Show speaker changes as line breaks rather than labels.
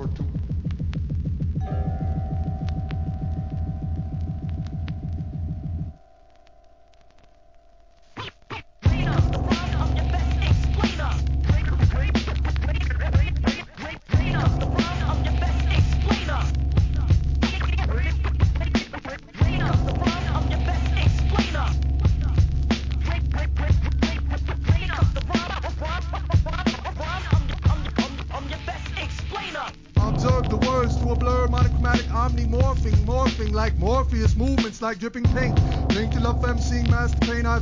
for two. Observe the words to a blur, monochromatic, omni-morphing, morphing like Morpheus, movements like dripping paint. Drink till up emceeing master pain,